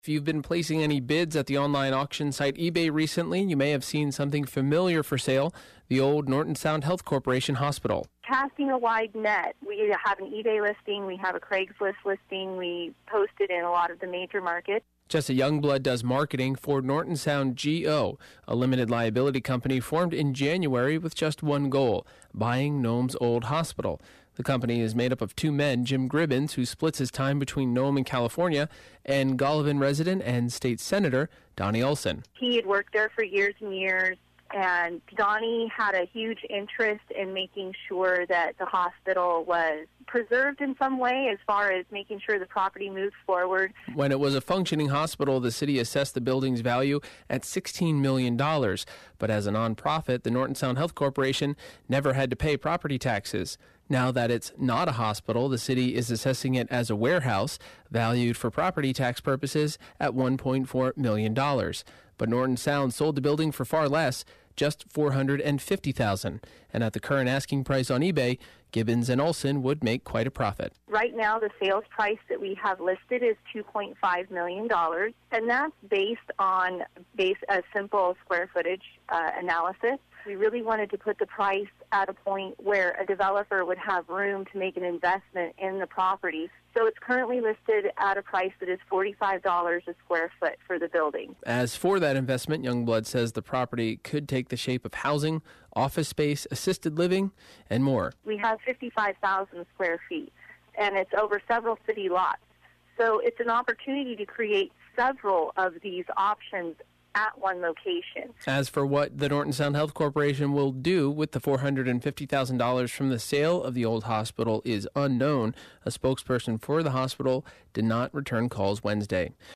If you've been placing any bids at the online auction site eBay recently, you may have seen something familiar for sale, the old Norton Sound Health Corporation Hospital. Casting a wide net. We have an eBay listing, we have a Craigslist listing, we post it in a lot of the major markets. Jessa Youngblood does marketing for Norton Sound GO, a limited liability company formed in January with just one goal, buying Nome's old hospital. The company is made up of two men, Jim Gribbins, who splits his time between Nome and California, and Golovin resident and state senator Donnie Olson. He had worked there for years and years, and Donnie had a huge interest in making sure that the hospital was preserved in some way as far as making sure the property moves forward. When it was a functioning hospital, the city assessed the building's value at $16 million. But as a nonprofit, the Norton Sound Health Corporation never had to pay property taxes. Now that it's not a hospital, the city is assessing it as a warehouse, valued for property tax purposes at $1.4 million. But Norton Sound sold the building for far less, just $450,000. And at the current asking price on eBay, Gibbons and Olson would make quite a profit. Right now, the sales price that we have listed is $2.5 million, and that's based on a simple square footage analysis. We really wanted to put the price at a point where a developer would have room to make an investment in the property. So it's currently listed at a price that is $45 a square foot for the building. As for that investment, Youngblood says the property could take the shape of housing, office space, assisted living, and more. We have 55,000 square feet, and it's over several city lots. So it's an opportunity to create several of these options at one location. As for what the Norton Sound Health Corporation will do with the $450,000 from the sale of the old hospital is unknown. A spokesperson for the hospital did not return calls Wednesday.